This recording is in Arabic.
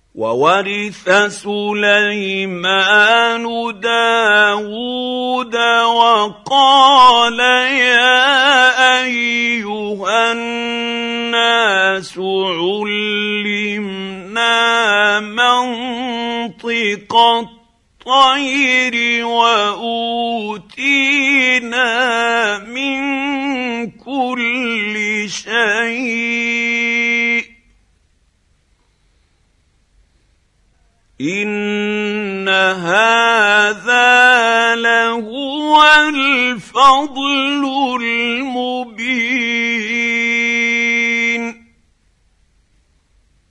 وورث سليمان داود وقال يا أيها الناس علمنا منطق الطير وأوتينا من كل شيء إن هذا لهو الفضل المبين.